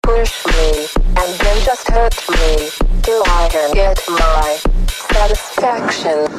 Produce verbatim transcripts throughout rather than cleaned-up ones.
push me, and then just hurt me, till I can get my satisfaction.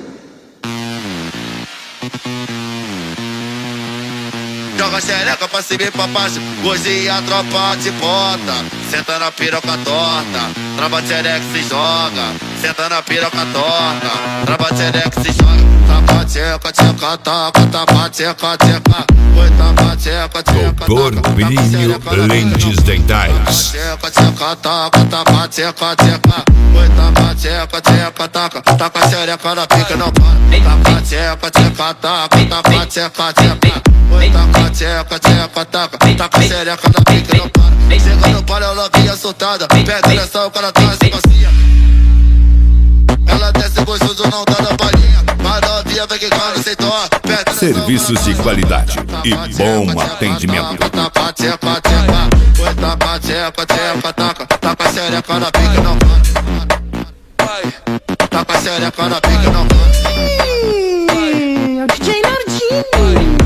Joga xereca pra cima e pra baixo, hoje a tropa te bota. Senta na piroca torta, trava xereca se joga. Senta na piroca torta, trava xereca se joga. Taca tcheca, tcheca, taca, taca tcheca, tcheca. Oi, taca tcheca, tcheca, Doutor Plínio Lentes Dentais. Tcheca, tcheca, taca, taca tcheca, tcheca. Oi, taca tcheca, tcheca, taca, taca xereca na pica não para. Taca tcheca, tcheca, taca, taca tcheca, tcheca. Oi, taca tcheca, tcheca, taca, taca xereca na pica não para. Chega no pau, ela vinha soltada, pega nessa, o cara traz e macia. Ela desce gostoso, não tá na palhinha. Mas novinha vem que quando sem dó. Serviços de qualidade e bom atendimento. Taca tcheca, tcheca. Oi, taca tcheca, tcheca, taca, taca xereca na pica não para. Taca xereca na pica não para. É o D J Nardini.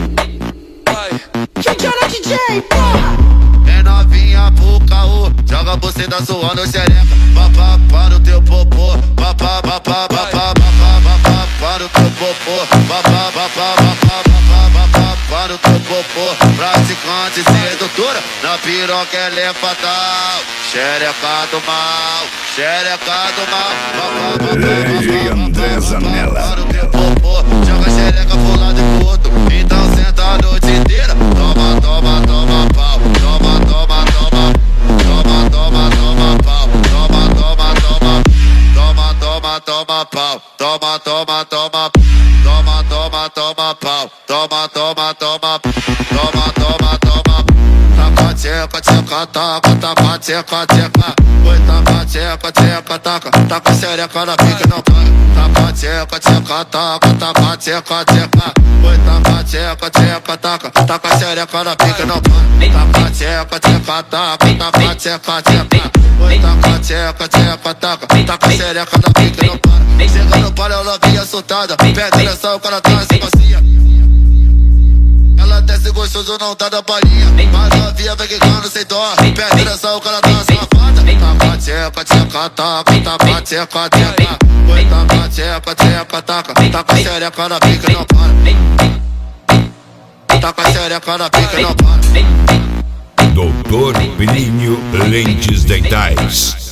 Que hora D J, porra? É novinha pro caô, joga você da sua no xereca. Papá para o teu popô, papá, papá, papá, papá, papá para o teu popô, papá, papá, papá, papá, papá para o teu popô. Praticante sedutora, na piroca ela é fatal. Xereca do mal, xereca do mal, papá, papá, Lady André Zanella. para o teu popô, joga xereca pro lado e pro outro. Então senta a noite inteira, toma, toma, toma pau, toma, toma, toma, toma, toma, toma pau, toma, toma, toma, toma, toma, toma pau, toma, toma, toma, toma, toma, toma pau, toma, toma, toma, toma, toma, toma. Taca tcheca, tcheca, taca, taca tcheca, tcheca. Oi, taca tcheca, tcheca, taca, taca xereca na pica não para. Taca tcheca, tcheca, taca, taca tcheca, tcheca. Oi, taca tcheca, tcheca, taca, taca xereca na pica não para. Taca tcheca, tcheca, taca, taca tcheca, tcheca. Oi, taca tcheca, tcheca, taca, taca xereca na pica não para. Chega no pau, ela vinha soltada, pega nessa, o cara traz e macia. Ela desce gostoso, não tá da palhinha. Mas novinha vem que quando sem dó. Pega nessa, o cara tá safada. Taca tcheca, tcheca, taca, taca tcheca, tcheca. Oi, taca tcheca, tcheca, taca, taca xereca na pica não para. Taca xereca na pica não para. Doutor Plínio Lentes Dentais.